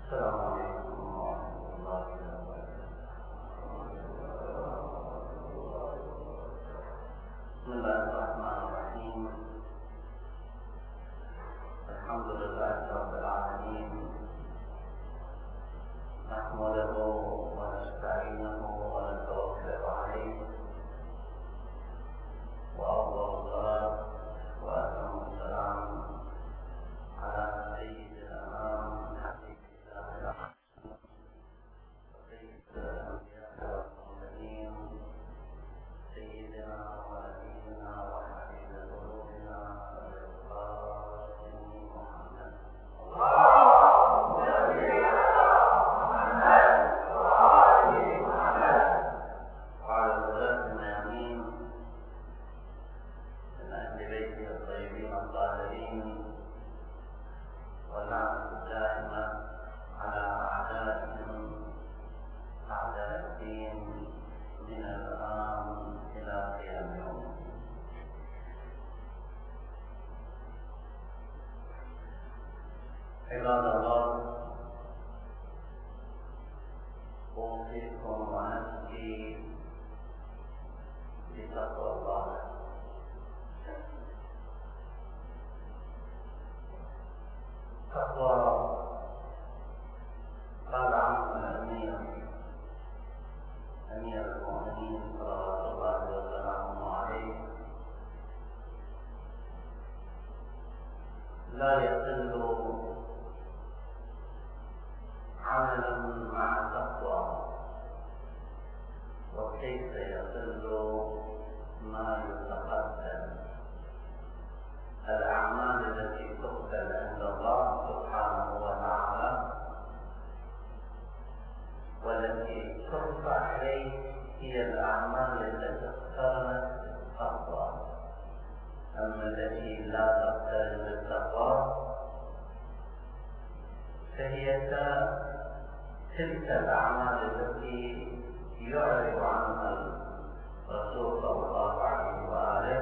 السلام عليكم ورحمة الله وبركاته. بسم الله الرحمن الرحيم. الحمد لله رب العالمين، نحمده ونستعينه ونتوكل عليه، وأفضل الصلاة وأتم السلام على سيدنا محمد سيد الأنبياء والمرسلين، سيدنا ونبينا وحبيب قلوبنا القاسم محمد وعلى الولاة الميامين من أهل بيته الطيبين الطاهرين، واللعنة الدائمة على أعدائهم أعداء الدين من الآن إلى قيام يوم الدين. عباد الله، أوصيكم ونفسي بتقوى الله. تقوى قال عنه أمير المؤمنين صلوات الله وسلامه عليه: لا يقل عملا مع تقوى، وكيف يقل ما يتقدم. الأعمال التي تقبل عند الله سبحانه وتعالى والتي ترفع إليه هي الأعمال التي اقترنت بالتقوى، أما التي لا تقترن بالتقوى فهي تلك الأعمال التي يعرف عنها الرسول صلى الله عليه وآله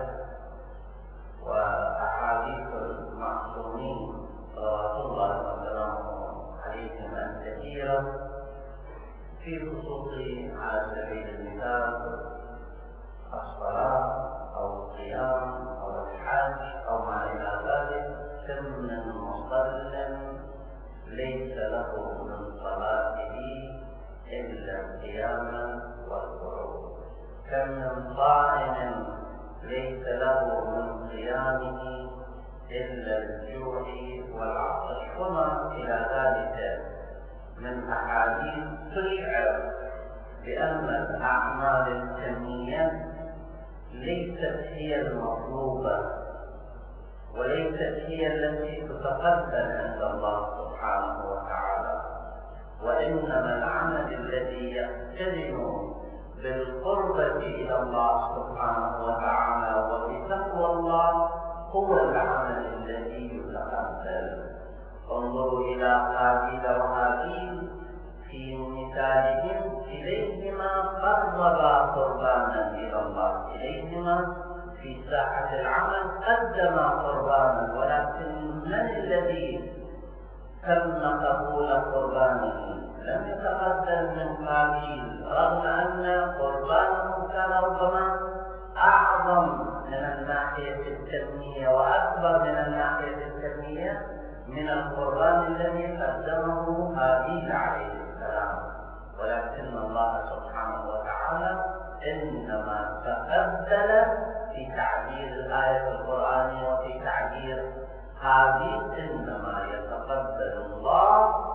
وأحاديث المعصومين صلوات الله وسلامه عليهم كثيرة، في خصوص على سبيل المثال الصلاة أو الصيام أو الحج أو ما إلى ذلك. كم من مصل ليس له من صلاته إلا القيام والقعود، كم من صائم ليس له من صيامه إلا الجوع والعطش، وما إلى ذلك من أحاديث تشعر بأن الأعمال الكمية ليست هي المطلوبة وليست هي التي تتقبل عند الله سبحانه وتعالى، وإنما العمل الذي يقترن بالقربة إلى الله سبحانه وتعالى وبتقوى الله هو العمل الذي يتقبل. انظروا إلى قابيل وهابيل في مثالهم، كليهما قربا قربانا إلى الله، كليهما في ساحة العمل قدما قربانا، ولكن من الذي تم قبول قربانه؟ لم يتقدم من قابيل، رغم أن قربانه كان ربما أعظم من الناحية الكمية وأكبر من الناحية الكمية من القربان الذي قدمه هابيل عليه السلام، ولكن الله سبحانه وتعالى إنما تقبل في تعبير الآية القرآنية وفي تعبير هابيل إنما يتقبل الله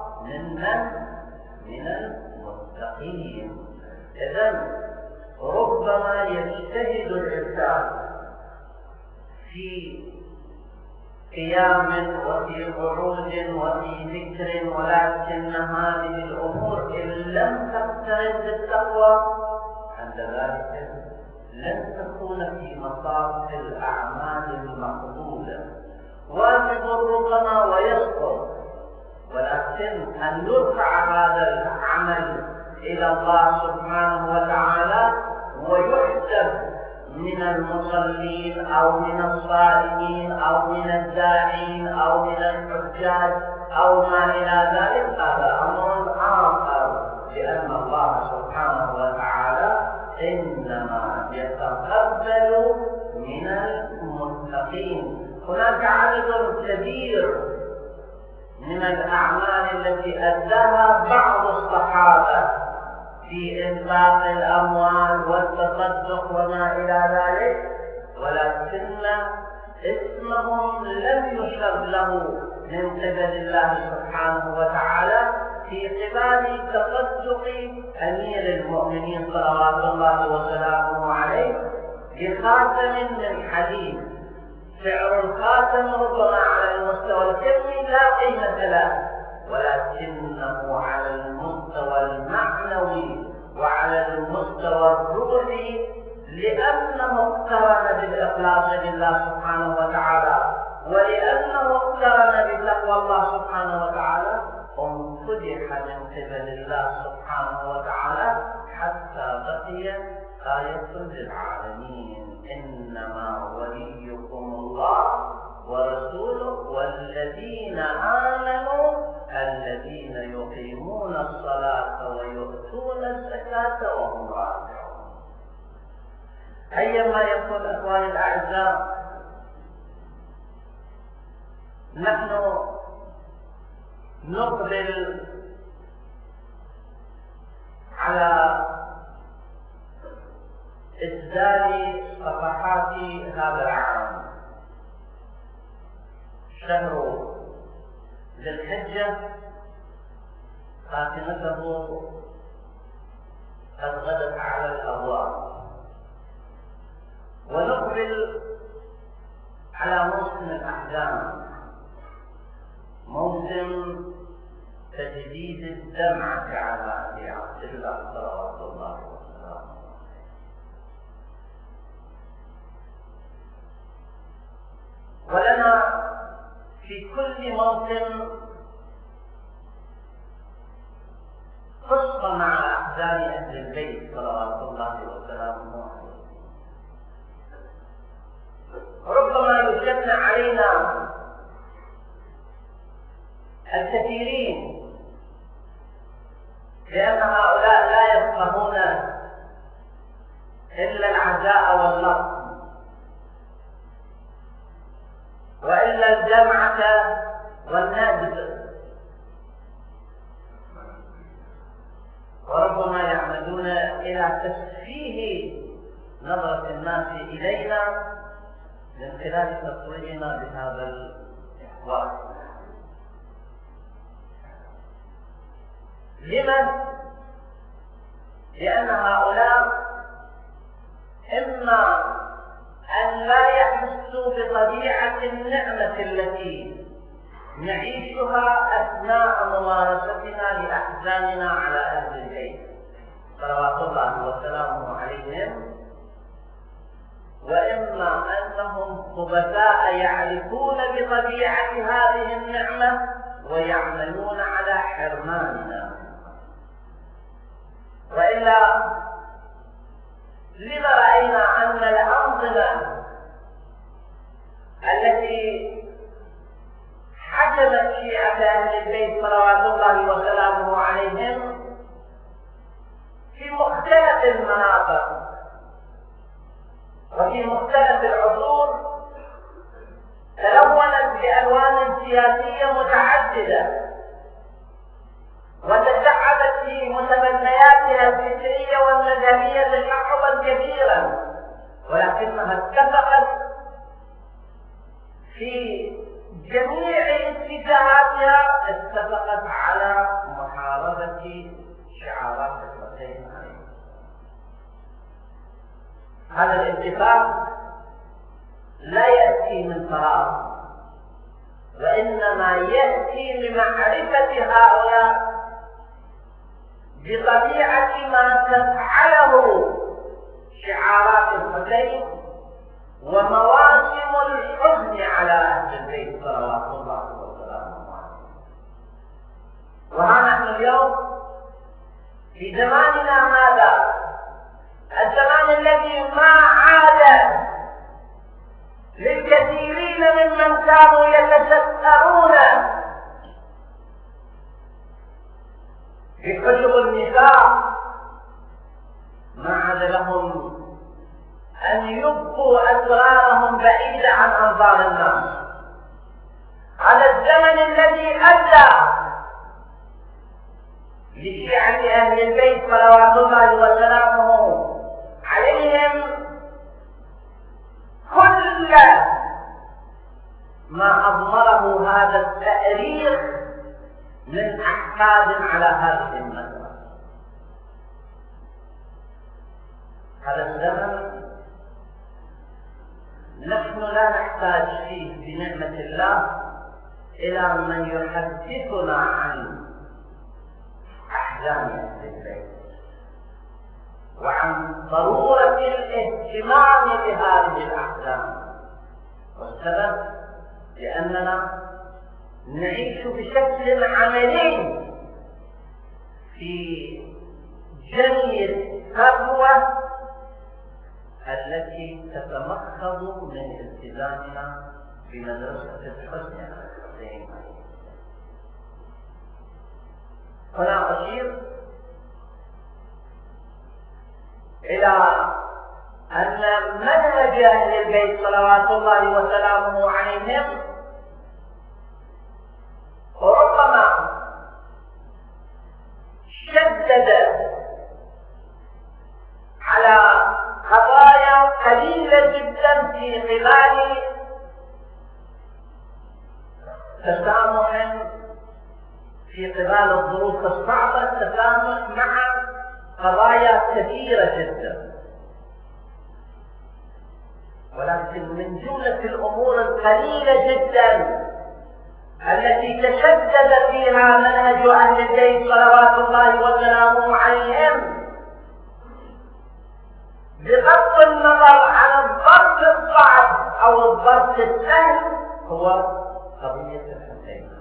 من المتقين. إذن ربما يجتهد الإنسان في قيام وفي قعود وفي ذكر، ولكن هذه الأمور إن لم تقترن بالتقوى عند ذلك لن تكون في مصاف الأعمال المقبولة. واجب ربما ويسقط، ولكن أن يرفع هذا العمل إلى الله سبحانه وتعالى ويحسب من المصلين أو من الصائمين أو من الداعين أو من الحجاج أو ما إلى ذلك، هذا هناك عدد كبير من الأعمال التي أداها بعض الصحابة في إنفاق الأموال والتصدق وما إلى ذلك، ولكن اسمهم لم يشر له من قبل الله سبحانه وتعالى في قبال تصدق أمير المؤمنين صلوات الله وسلامه عليه بخاتم من حديد. سعر الخاتم ربما على المستوى الكمي لا قيمة له، ولكنه على المستوى المعنوي وعلى المستوى الروحي، لأنه اقترن بالإخلاص لله سبحانه وتعالى، ولأنه اقترن بتقوى الله سبحانه وتعالى، امتدح من قبل الله سبحانه وتعالى حتى بقي آية للعالمين: إنما وليكم الله ورسوله والذين آمنوا الذين يقيمون الصلاة ويؤتون الزكاة وهم راكعون. أيما يكون إخواني الأعزاء، نحن نقبل على إسدال صفحات هذا العام، شهر ذي الحجة خاتمته قد غدت على الأبواب، ونقبل على موسم الأحزان، موسم تجديد الدمعة على عبد الله صلوات الله وسلامه. ولنا في كل موسم قصة مع أحزان أهل البيت صلوات الله وسلامه عليه. ربما يشن علينا الكثيرين لأن هؤلاء لا يفقهون إلا العزاء واللطم، وإلا الجمعة والنجد، وربما يعمدون إلى تسفيه نظرة الناس إلينا من خلال تصويرنا بهذا الوقت. لما؟ لأن هؤلاء إما أن لا يحسوا بطبيعة النعمة التي نعيشها أثناء ممارستنا لأحزاننا على أهل البيت صلوات الله وسلامه عليهم، وإما أنهم خبثاء يعرفون بطبيعة هذه النعمة ويعملون على حرماننا. وإلا لذا رأينا أن الأنظمة التي حكمت شيعة أهل البيت صلوات الله وسلامه عليهم في مختلف المناطق وفي مختلف العصور تلونت بألوان سياسية متعددة، وتشعبت في متبنياتها الفكرية والمذهبية تشعبا كبيرا، ولكنها اتفقت في جميع اتجاهاتها، اتفقت على محاربة شعارات الحسين عليه. هذا الاتفاق لا يأتي من فراغ، وإنما يأتي لمعرفة هؤلاء بطبيعة ما تفعله شعارات الحسين ومواسم الحزن على أهل البيت صلوات الله وسلامه عليه. وها نحن اليوم في زماننا هذا، الزمان الذي ما عاد للكثيرين ممن كانوا يتسترون بحجب النساء، ما عاد لهم أن يبقوا أسرارهم بعيدة عن أنظار الناس، هذا الزمن الذي أدى لشيعة أهل البيت صلوات الله وسلامه عليهم كل ما أضمره هذا التأريخ من أحكام على هذه المدرسة. هذا الزمن نحن لا نحتاج فيه بنعمة الله إلى من يحدثنا عن أحزان أهل البيت وعن ضرورة الاهتمام بهذه الأحزان، والسبب لأننا نعيش بشكل عملي في جني الثروة التي تتمخض من التزامنا بمدرسة الحسن الحسين. هنا أشير إلى أن منهج أهل البيت صلوات الله وسلامه عليهم ربما شدد على قضايا قليلة جدا في خلال تسامح في قبال الظروف الصعبة، التسامح مع قضايا كثيرة جدا، ولكن من جملة الأمور القليلة جدا التي تشدد فيها منهج أهل البيت صلوات الله وسلامه عليهم بغض النظر عن الضرب الصعب أو الضرب السهل هو قضية الحسين.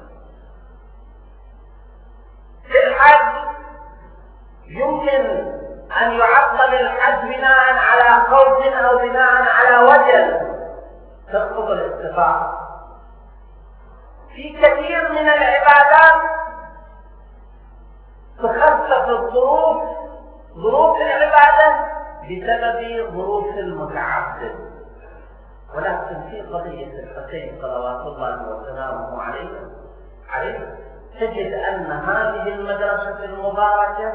في الحج يمكن أن يعطل الحج بناء على خوف أو بناء على وجل تسقط الاستطاعة. في كثير من العبادات تخفف ظروف العبادة بسبب ظروف المتعبد، ولكن في قضية الحسين صلوات الله وسلامه عليه تجد أن هذه المدرسة المباركة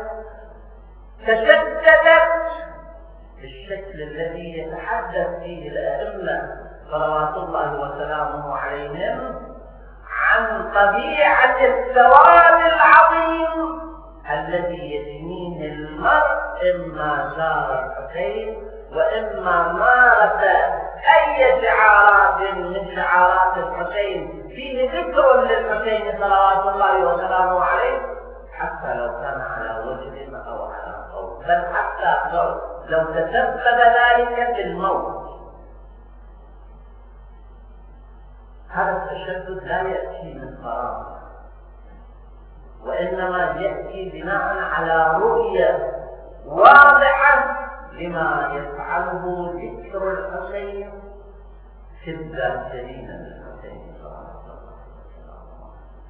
تشددت بالشكل الذي يتحدث فيه الأئمة صلوات الله وسلامه عليهم عن طبيعة الثواب العظيم الذي يجنيه المرء إما زار الحسين وإما مارس أي شعارات من شعارات الحسين فيه ذكر للحسين صلوات الله وسلامه عليه، حتى لو كان على وجه أو على صوت، بل حتى لو تسبب ذلك بالموت. هذا التشدد لا يأتي من فراغ، وإنما يأتي بناء على رؤية واضحة لما يفعله ذكر الحسين في الذاكرين للحسين صلى الله عليه وسلم.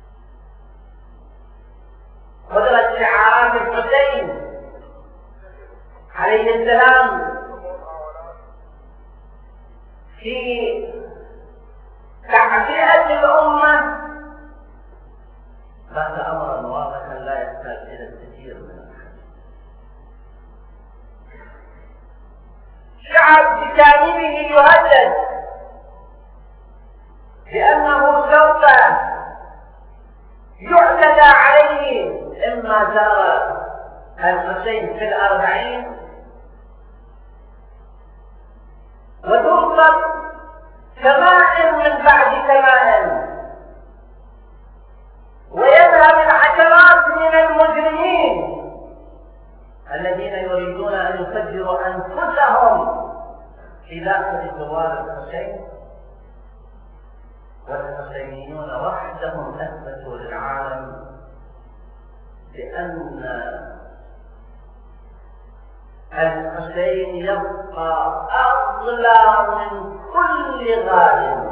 قدرت شعارات الحسين عليه السلام في تعزية الأمة هذا أمر واضح لا يحتاج إلى الكثير من الحديث. شعب بجانبه يهدد بأنه سوف يعتدى عليه إما زار الحسين في 40 وتوصل كماء من بعد كماء، ويذهب العشرات من المجرمين الذين يريدون أن يفجروا أنفسهم في داخل جوار الحسين، والحسينيون وحدهم أثبتوا للعالم بأن الحسين يبقى أغلى من كل غال.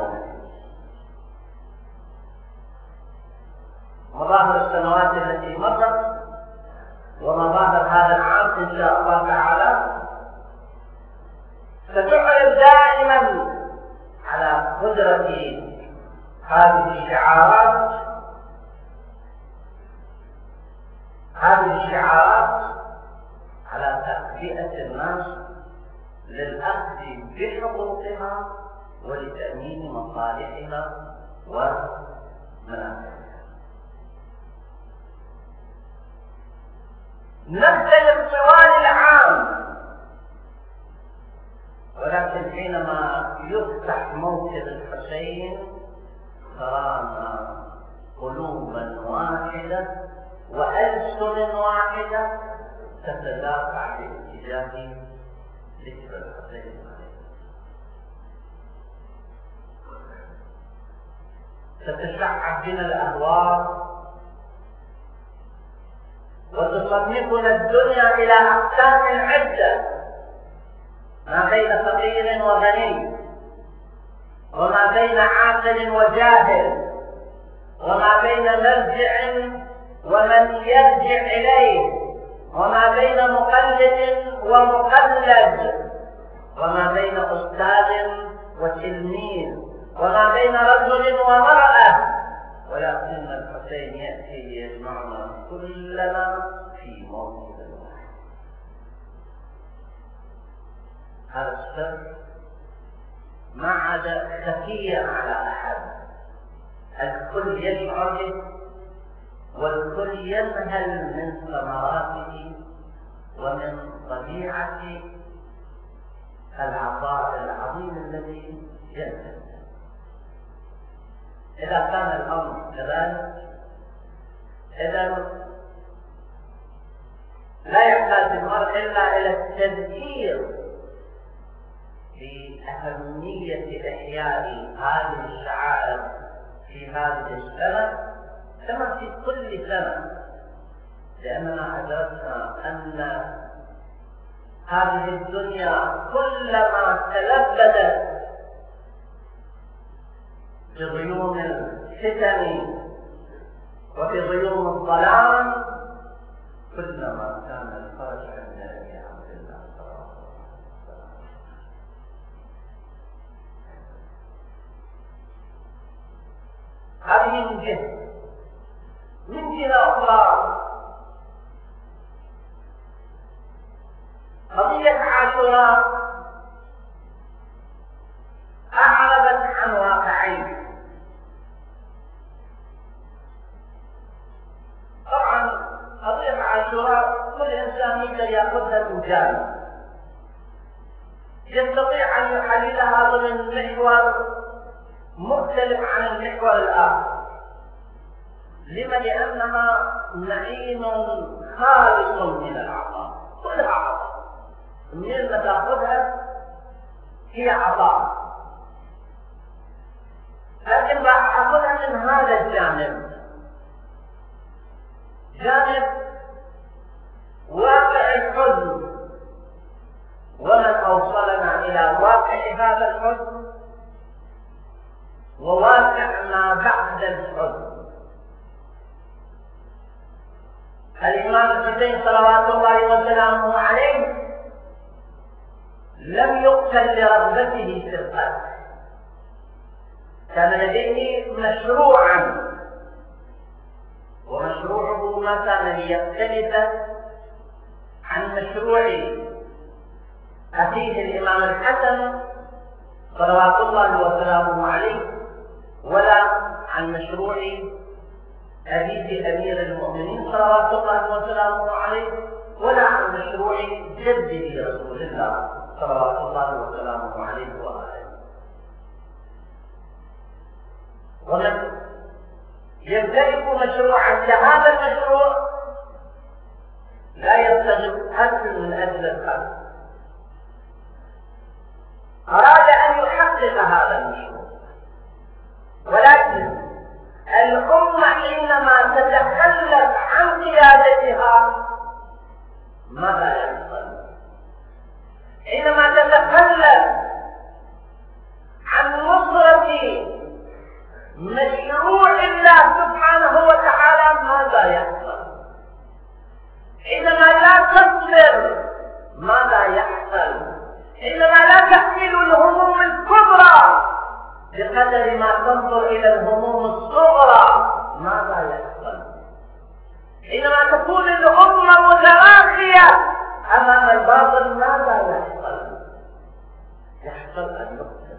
مظاهر السنوات التي مرت ومظاهر هذا العام إن شاء الله تعالى ستعرض دائما على قدرة هذه الشعارات على تهدئة الناس للأخذ بحقوقها ولتأمين مصالحها ومنافعها. نختلف طوال العام، ولكن حينما يفتح موكب الحسين ترانا قلوبا واحدة وألسن واحدة تتدافع باتجاه ذكر الحسين. تتشعب بنا الأهواء وتصنفنا الدنيا إلى أقسام عدة، ما بين فقير وغني، وما بين عاقل وجاهل، وما بين مرجع ومن يرجع إليه، وما بين مقلد ومقلد، وما بين أستاذ وتلميذ، وما بين رجل ومرأة، ولكن الحسين يأتي يجمعنا كلنا في موكب واحد. هذا السر ما عاد خفيا على أحد، الكل يشعر به والكل ينهل من ثمراته ومن طبيعة العطاء العظيم الذي ينهل. إذا كان الأمر كذلك، إذا لا يحتاج المرء إلا إلى التذكير بأهمية إحياء هذه الشعائر في هذه السنة كما في كل سنة، لأننا أدركنا أن هذه الدنيا كلما تلبدت بغيوم الفتن وبغيوم الظلام كلما كان الفرج عند أبي عبد الله صلى الله عليه وسلم. هذه من جهة. من جهة أخرى قضية عاشوراء أعربت عن واقعين. طبعا قضية عاشوراء كل إنسان يقدر يأخذها من جانب، يستطيع أن يحللها ضمن محور مختلف عن المحور الآخر. لما؟ لأنها معين خالص من العطاء، كلها عطاء، من ما تأخذها هي عطاء، لكن راح أخذها من هذا الجانب، جانب واقع الحزن، ومن أوصلنا إلى واقع هذا الحزن وواقع ما بعد الحزن. الإمام الحسين صلوات الله وسلامه عليه لم يقتل لرغبته في القتل، كان لديه مشروعا، ومشروعه ما كان ليختلف عن مشروع أخيه الإمام الحسن صلوات الله وسلامه عليه، ولا عن مشروع أبيه أمير المؤمنين صلوات الله وسلامه عليه، ولا عن مشروع جده رسول الله صلوات الله وسلامه عليه وآله. ومن يمتلك مشروعا كهذا المشروع لا يستغل قتل من أجل القتل، أراد أن يحقق هذا المشروع، ولكن الأمة حينما تتخلف عن قيادتها ماذا يحصل؟ حينما تتخلف عن نصرة مشروع الله سبحانه وتعالى ماذا يحصل؟ حينما تكون الأمة متراخية أمام الباطل ماذا يحصل؟ يحصل أن يقتل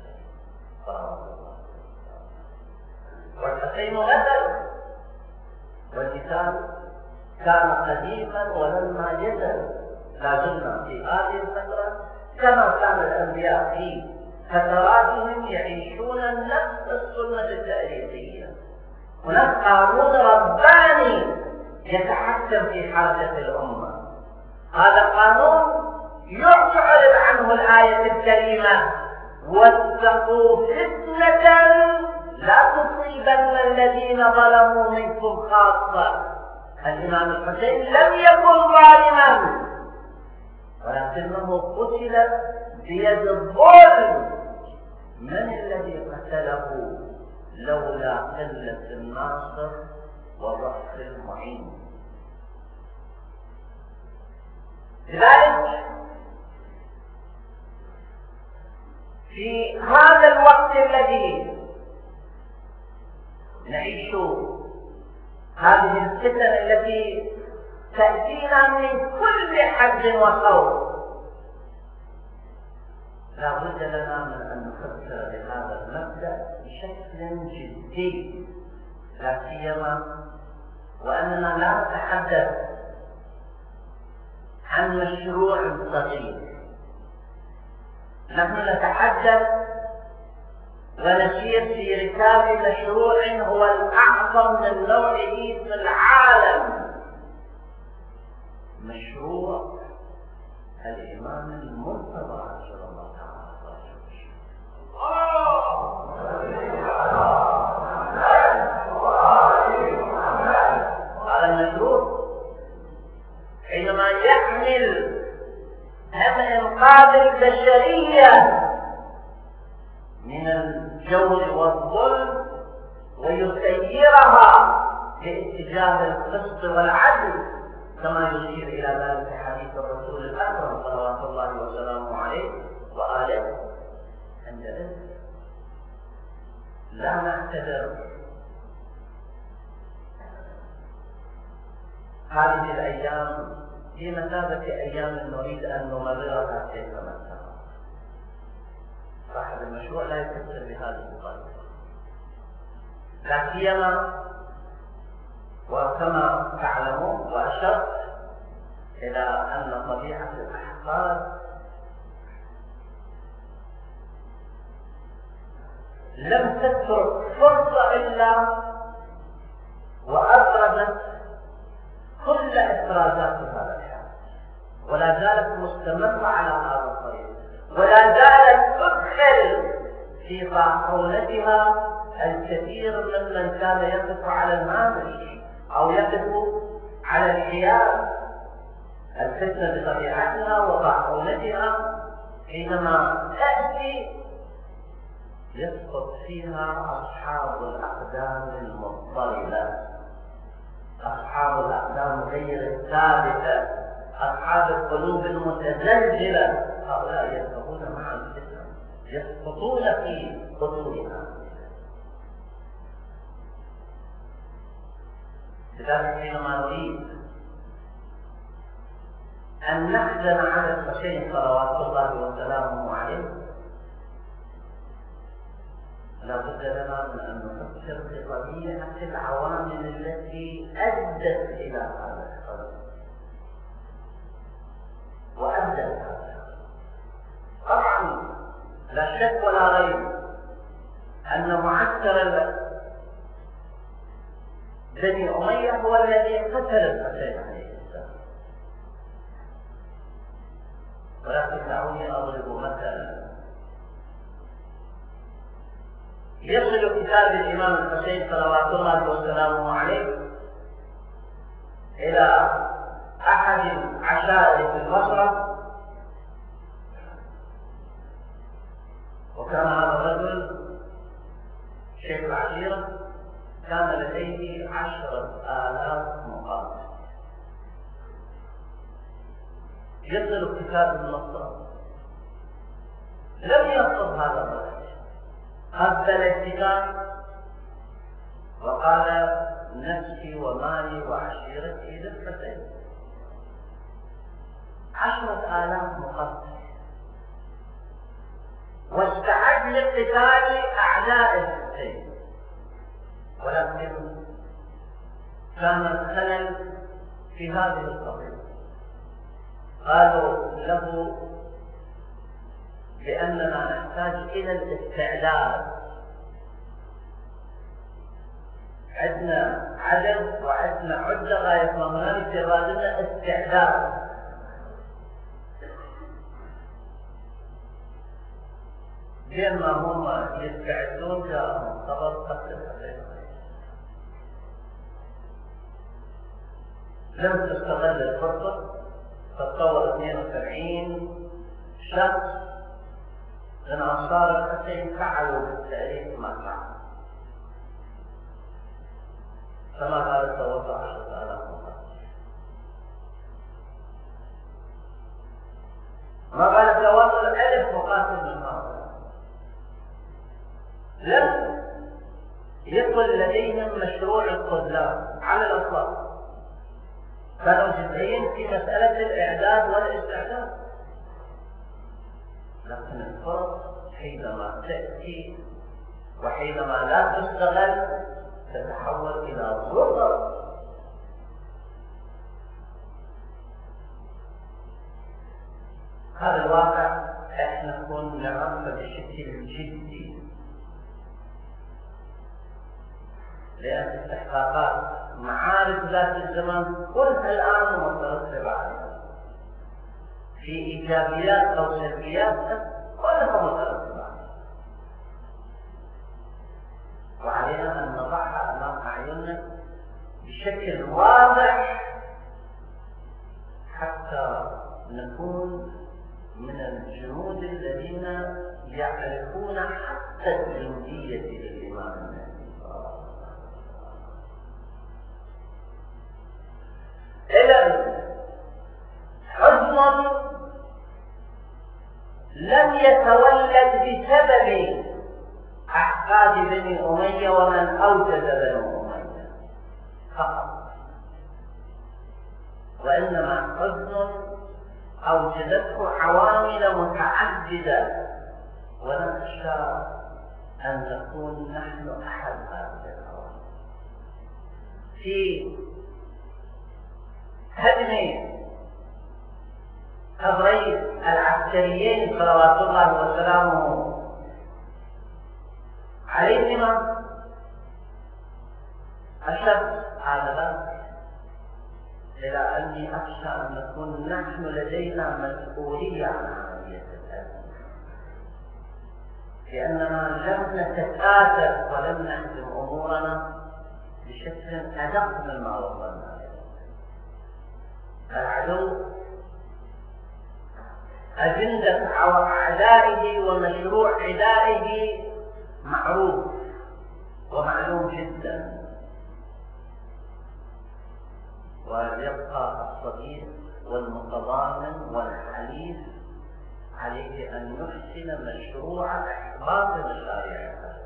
والحسين غزل، والمثال كان قديما ولما يزل، لا زلنا في هذه الفترة كما كان الأنبياء في فتراتهم يعيشون نفس السنة التاريخية. هناك قانون رباني يتحكم في حاجة الأمة، هذا القانون يعرض عنه الآية الكريمة: واتقوا فتنة لا تصيبن الذين ظلموا منكم خاصة. الإمام الحسين لم يكن ظالما ولكنه قتل بيد الظلم. من الذي قتله لولا قلة الناصر وضعف المعين؟ لذلك في هذا الوقت الذي نعيش هذه الفتن التي تأتينا من كل حد وصوب، لا بد لنا من أن نفكر بهذا المبدأ بشكل جدي، لا سيما وأننا لا نتحدث عن مشروع صغير، نحن نتحدث ونسير في ركاب مشروع هو الأعظم من نوعه في العالم، مشروع الإمام المرتضى صلى الله عليه وسلم. هذا المشروع حينما يحمل هم إنقاذ البشرية من الجور والظلم ويسيرها لاتجاه القسط والعدل، كما يشير إلى ذلك حديث الرسول الأكرم صلوات الله وسلامه عليه وآله. عندئذ لا نعتذر، هذه الأيام في مثابة أيام نريد أن نمررها كيفما شاء. صاحب المشروع لا يفكر بهذه الطريقة، لا سيما وكما تعلمون وأشرت إلى أن طبيعة الأحقاد لم تترك فرصة إلا وأبرزت كل إفرازات هذا الحال، ولا زالت مستمرة على هذا الطريق، ولا زالت تدخل في طاحونتها الكثير ممن كان يقف على الهامش أو يقف على الحياد. الفتنة بطبيعتها وطاحونتها حينما تأتي يسقط فيها أصحاب الأقدام المضطربة، أصحاب الأقدام غير الثابتة، أصحاب القلوب المتزلزلة، هؤلاء يسقطون مع الفتنة، يسقطون في بطونها. لذلك حينما نريد أن نحزن على الحسين صلوات الله وسلامه عليه، لا بد لنا من أن نفكر بطبيعة العوامل التي أدت إلى هذا الحدث وأدت هذا. طبعا لا شك ولا ريب أن معسكر بني أمية هو الذي قتل الحسين عليه السلام، ولكن دعوني أضرب مثلا. يصل كتاب الإمام الحسين صلوات الله وسلامه عليه إلى أحد العشائر في البصرة، وكان هذا الرجل شيخ العشيرة، كان لديه 10,000 مقاتل. يصل كتاب النصر، لم يرفض هذا الرجل، قبل الكتاب وقال نفسي ومالي وعشيرتي للحسين. 10,000 مقاتل، واستعد لقتال أعداء الحسين، ولكن كان الخلل في هذه القضية. قالوا له بأننا نحتاج إلى الاستعداد، عندنا عدد وعندنا عدة غاية ما هنالك، يبغى استعداد. بين ما هم يستعدون جاءهم خبر قتل الحسين. لم تستغل الفرصة، تطور 72 شخص من أنصار الحسين فعلوا بالتاريخ ما فعل، كما قال توصل 10,000 مقاتل. ما قال توصل 1000 مقاتل من هؤلاء. لم يكن لديهم مشروع الخذلان على الأطلاق، كانوا جزئيين في مسألة الإعداد والاستعداد. لكن الفرص حينما تأتي وحينما لا تستغل تتحول إلى ضرر. هذا الواقع احنا كنا نعرفه بشكل جدي، لأن استحقاقات معارف ذات الزمن كلها الآن مترتبة عليها، في إيجابيات أو سلبيات كلها مترتبة عليها، وعلينا أن نضعها أمام أعيننا بشكل واضح حتى نكون من الجنود الذين يعرفون حتى الجندية للإمام المهدي. إذن حزن لم يتولد بسبب أحفاد بني أمية ومن أوجد بني أمية فقط، وإنما حزن أوجدته عوامل متعددة، ونخشى أن نكون نحن أحد هذه العوامل. في هدم قبري العسكريين صلوات الله وسلامه عليهما أشد على ذلك، إلى أني أخشى أن نكون نحن لدينا مسؤولية عن عملية الهدم، لأننا لم نتكاتف ولم نحسم أمورنا بشكل أدق مما وصلنا إليه. العدو أجندة أعدائه ومشروع عدائه معروف ومعلوم جدا، ويبقى الصديق والمتضامن والحليف عليه أن يحسن مشروع إحباط مشاريعها.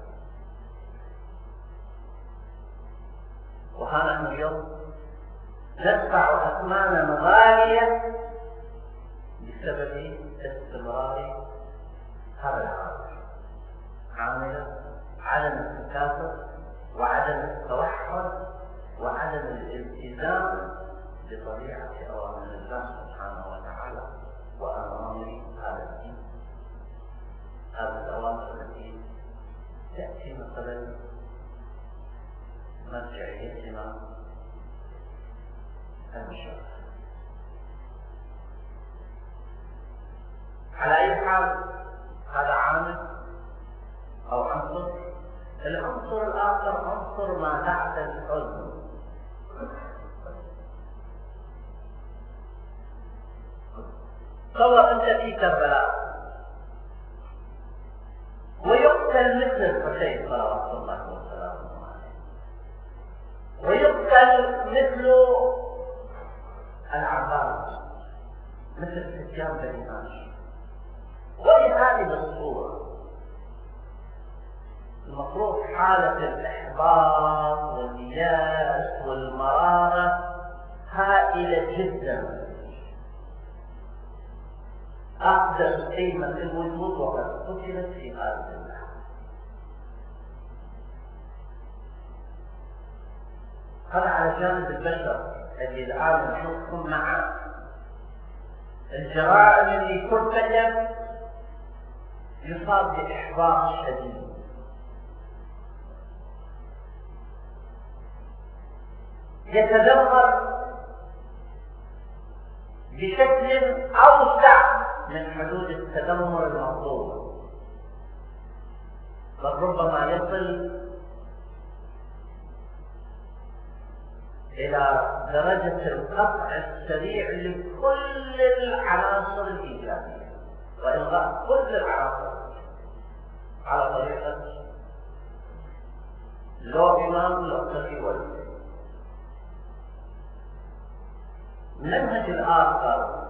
وها نحن اليوم ندفع أثمانا غالية بسبب استمرار هذا العامل، عامل عدم التكافؤ وعدم التوحد وعدم الالتزام بطبيعة أوامر الله سبحانه وتعالى وأوامر هذا الدين. هذه الأوامر التي تأتي مثلا مرجعيتنا المشرعة. على أي حال هذا عامل أو عنصر. العنصر الآخر عنصر ما تحت الحزن. تصور أنت في كربلاء ويقتل مثل الحسين صلوات الله وسلامه عليه، ويقتل مثل العباس، مثل فتيان بني هاشم، وبهذه الصورة المفروض حالة الإحباط الإحباط واليأس والمرارة هائلة جدا. أقدم قيمة في الوجود وقد قتلت في هذه اللحظة. هذا على جانب البشر اللي الآن نشوفهم مع الجرائم اللي ترتكب يصاب بإحباط شديد. يتدمر بشكل أوسع من حدود التدمر المطلوب، بل ربما يصل إلى درجة القطع السريع لكل العناصر الإيجابية وإلغاء كل العناصر على طريقة لو إمام لو تقي والدين. منهج الآخر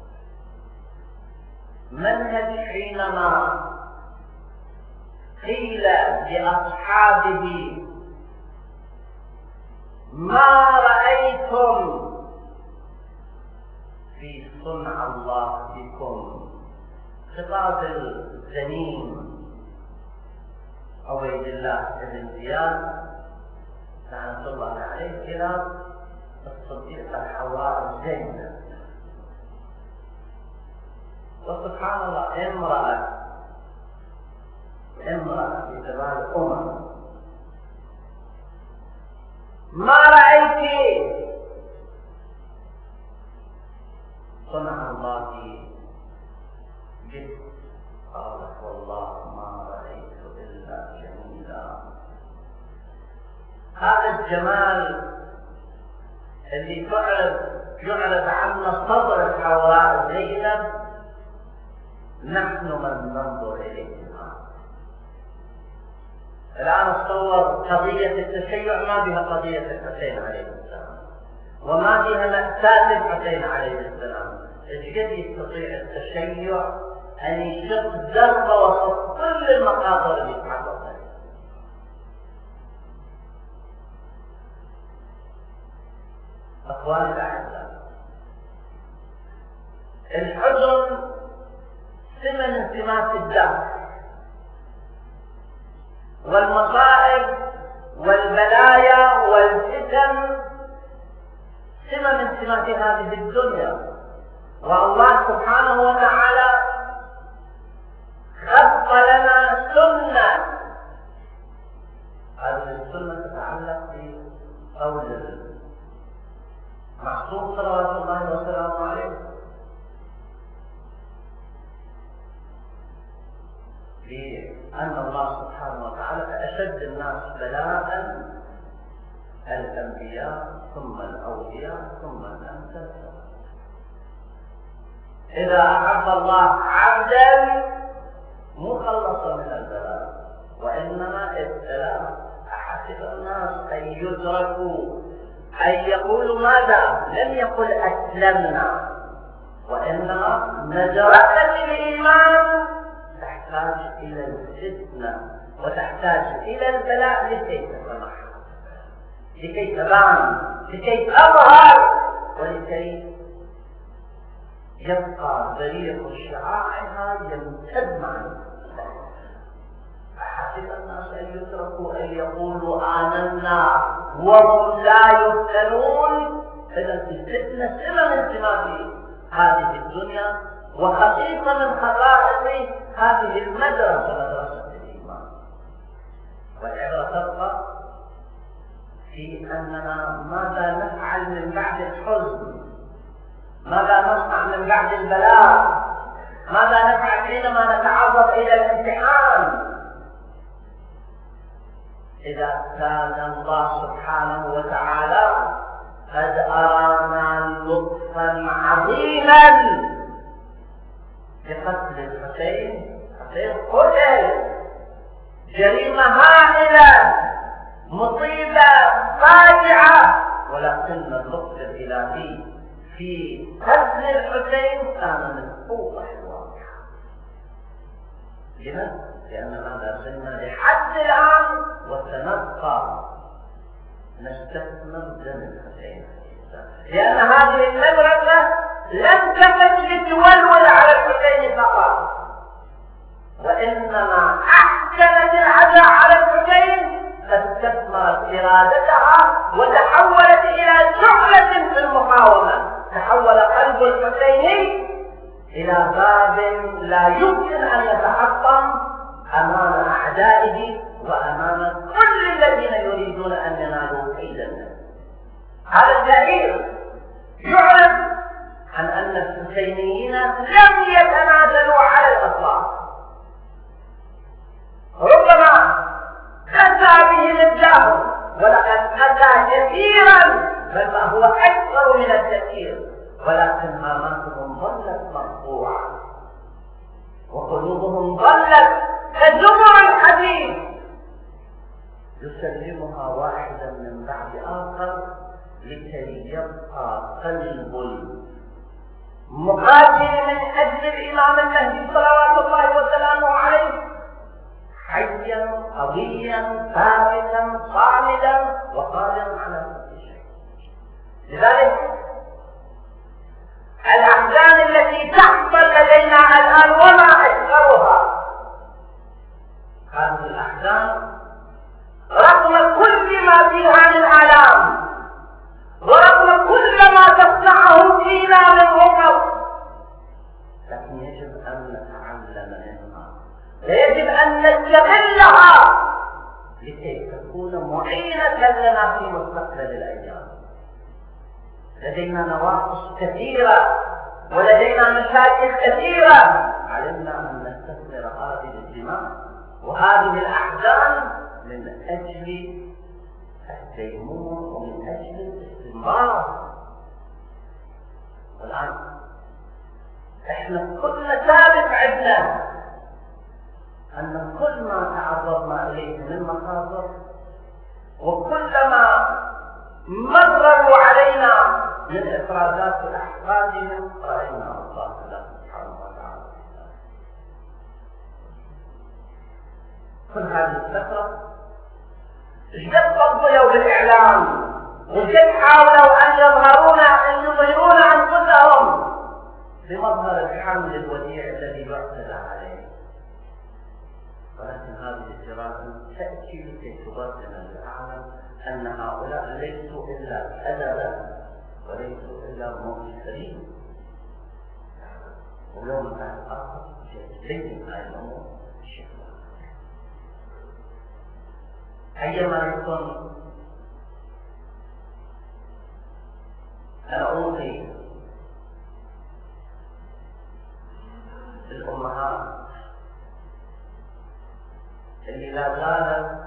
منهج حينما قيل لأصحابه ما رأيتم في صنع الله بكم، خطاب الذميم عبيد الله بن زياد لعنة الله عليه إلى الصديقة حواء الزينب. وسبحان الله امرأة في زمان الأمم ما رأيت صنع الله بك، قالت والله ما رأيت إلا جميلا. هذا الجمال اللي يعرض عنا صدر حواء زينب نحن من ننظر إليه. الآن تصور قضية التشيع ما بها قضية الحسين عليه السلام وما بها مأساة الحسين عليه السلام. إيش قد يستطيع التشيع أن يشق ذنب وسط كل المقاطر اللي تعرض لها. أخواني الأعزاء، الحزن سمة من سمات الدهر، والمصائب والبلايا والفتن سمة من سمات هذه الدنيا. والله سبحانه وتعالى خلق لنا سنة، هذه السنة تتعلق بقول المعصوم صلوات الله وسلامه عليه بأن الله سبحانه وتعالى أشد الناس بلاء الأنبياء ثم الأولياء ثم الأمثل. إذا أحب الله عبدا مخلصا من البلاء وإنما ابتلاه. أحسب الناس أن يتركوا أن يقولوا ماذا؟ لم يقل أسلمنا، وإنما نجرة الإيمان تحتاج إلى الفتنة وتحتاج إلى البلاء لكي تسمح، لكي تبان، لكي تظهر، ولكي يبقى بريق شعاعها يمتد معا. أحسب الناس أن يتركوا أن يقولوا آمنا وهم لا يفتنون. إذا الفتنة سمة من سمات هذه الدنيا وخصيصة من خصائص هذه المدرسة، مدرسة الإيمان. والعبرة تبقى في أننا ماذا نفعل من بعد الحزن، ماذا نصنع من بعد البلاء، ماذا نفعل حينما نتعرض إلى الامتحان. إذا كان الله سبحانه وتعالى قد أرانا لطفا عظيما بقتل الحسين. الحسين قتل، جريمة هائلة، مصيبة فاجعة، ولكن اللطف الإلهي في قتل الحسين كان من أوضح الواضحة. لماذا؟ لأننا لا زلنا لحد الآن وسنبقى نستثمر دم الحسين، لأن هذه المدرسة لم تكن لتولول على الحسين فقط، وإنما أحسنت العزاء على الحسين فاستثمرت إرادتها وتحولت إلى شعلة في المقاومة. تحول قلب الحسيني إلى باب لا يمكن أن يتحطم أمام أعدائه وأمام كل الذين يريدون أن ينالوا كيدا. هذا الدليل يعرف عن أن الحسينيين لم يتنازلوا على الإطلاق. ربما أتى بهم الدهر ولقد أتى كثيرا، بل ما هو أكثر من الكثير، ولكن آمالهم ظلت مرفوعة وقلوبهم ظلت كزمر الحديد يسلمها واحدا من بعد آخر لكي يبقى قلب المقاتل من أجل الإمام المهدي صلوات الله وسلامه عليه حيا قويا ثابتا صامدا وقادرا على كل شيء. لذلك الأحزان التي تحصل لدينا الآن وما أكثرها، هذه الأحزان رغم كل ما فيها من آلام ورغم كل ما تصنعه فينا من وقت، لكن يجب أن نتعلم منها ويجب أن نستغلها لكي تكون معينة لنا في مستقبل الأيام. لدينا نواقص كثيرة ولدينا مشاكل كثيرة، علمنا أن نستثمر هذه الدماء وهذه الأحزان من أجل التيمم ومن أجل الاستمرار. والآن احنا كلنا ثابت عندنا أن كل ما تعرضنا إليه من مخاطر وكلما مرروا علينا من إفرازات وأحفادهم رأينا الله سبحانه وتعالى. كل هذه الفترة اشتد فضلوا بالإعلام واشتد حاولوا أن يظهرون أنفسهم بمظهر الحمل الوديع الذي يعتدى عليه، ولكن هذه الجرائم تأتي لكي تبرهن للعالم أن هؤلاء ليسوا إلا أدبا وليسوا إلا مبصرين. ويوم بعد آخر سيتبين هذه الأمور شكلها. أيما يكون أنا أوصي الأمهات اللي لا زالت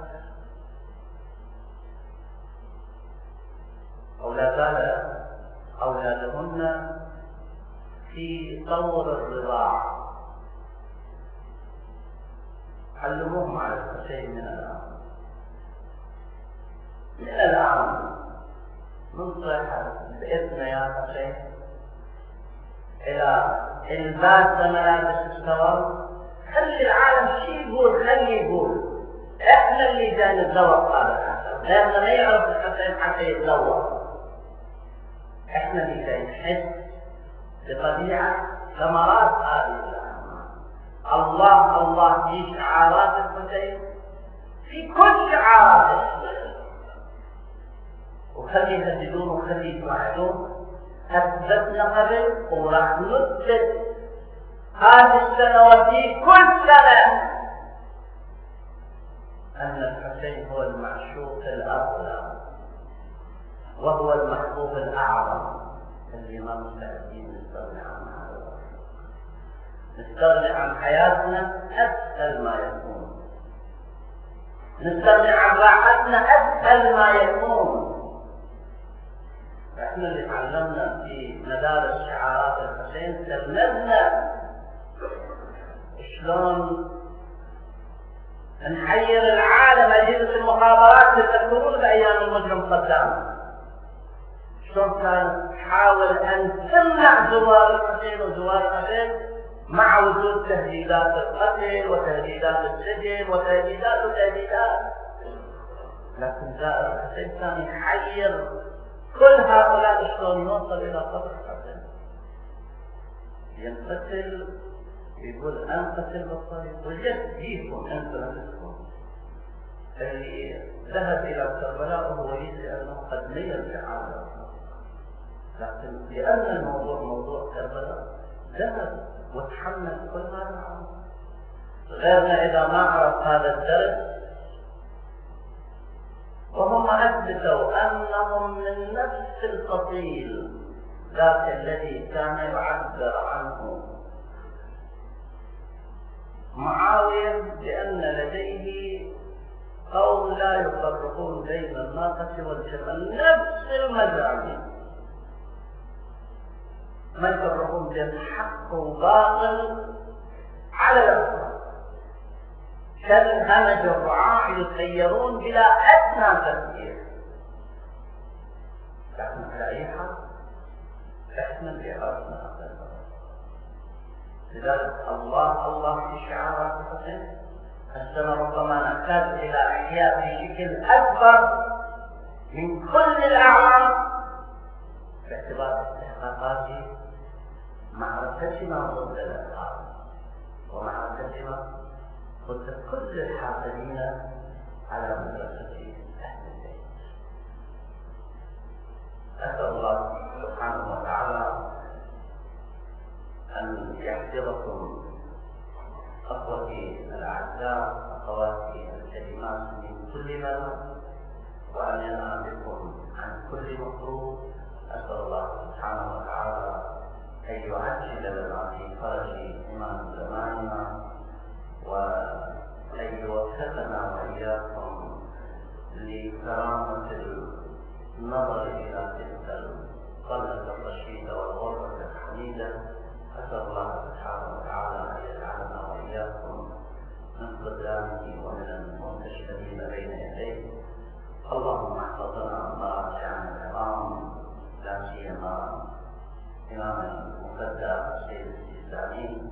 أو لا زال أولادهن في طور الرضاعة، علموهم على الحسين من الآن من صيحة بإذن يا حسين إلى إلباس ملابس الثواب. خلي العالم شيء يقول، خلي يقول، احنا اللي جاي نتذوق هذا الحسن، لأننا ما يعرف الحسين حتى يتذوق. احنا اللي جاي نحس بطبيعة ثمرات هذه الأعمال. الله الله في شعارات الحسين، في كل شعارات، وخلي يهددون وخلي يساعدون. أثبتنا قبل وراح نثبت هذه السنة وفي كل سنة أن الحسين هو المعشوق الأغلى وهو المحبوب الأعظم اللي ما مستعدين نستغني عن هذا. نستغني عن حياتنا أسهل ما يكون، نستغني عن راحتنا أسهل ما يكون. احنا اللي تعلمنا في مدارس شعارات الحسين تلمذنا شلون نحير العالم. أجهزة المخابرات تذكرون بأيام المجرم صدام شلون كانت تحاول أن تمنع زوار الحسين وزوار الحسين مع وجود تهديدات القتل وتهديدات السجن وتهديدات، لكن زائر الحسين كان يحير كل هؤلاء شلون يوصل إلى قبر الحسين. ينقتل يقول أنقتل بالطريق، وجد جيكم أنت نفسكم اللي ذهب إلى كربلاء وهو يدري أنه قد لا يرجع على، لكن لأن الموضوع موضوع كربلاء ذهب وتحمل كل هذا العمل. غيرنا إذا ما عرف هذا الدرس، وهم أثبتوا أنهم من نفس الفصيل ذاك الذي كان يعبر عنه معاوية بأن لديه قوم لا يفرقون بين الناقة والجمل، نفس المزامين ما يفرقون بين حق وباطل على الأطراف، كالهمج الرعاع يخيرون بلا أدنى تفكير. لكن على أي حال احنا اللي عرفنا هذا الأمر. لذلك الله في شعارات الحسين السنة ربما نحتاج إلى إحياء بشكل أكبر من كل الأعمال، باعتبار استحقاقاته معركتنا ضد الإرهاب ومعركتنا ضد كل الحاقدين على مدرسة أهل البيت. أسأل الله سبحانه وتعالى أن يحفظكم أخوتي الأعزاء، أخواتي الكريمات من كل بلاء، وأن ينال بكم عن كل مكروه. أسأل الله سبحانه وتعالى أن يعجل لنا في فرج إمام زماننا، وأن يوفقنا وإياكم لكرامة النظر إلى تلك القلة الرشيدة والغرة الحميدة. أسأل الله سبحانه وتعالى أن يجعلنا وإياكم من قدامه ومن المنتشرين بين يديه. اللهم احفظنا مراجعنا الكرام، لا سيما إمام المفدى السيد السيستاني،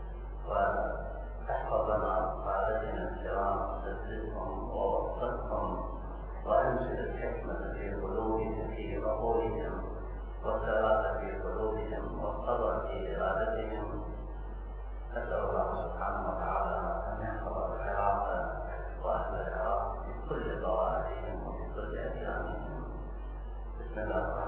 واحفظنا قادتنا الكرام، سددهم ووفقهم، وأنزل الحكمة في قلوبهم في عقولهم، والثبات في قلوبهم، والصبر في إرادتهم. أسأل الله سبحانه وتعالى أن يحفظ العراق وأهل العراق بكل ظواهرهم وبكل أديانهم. بسم الله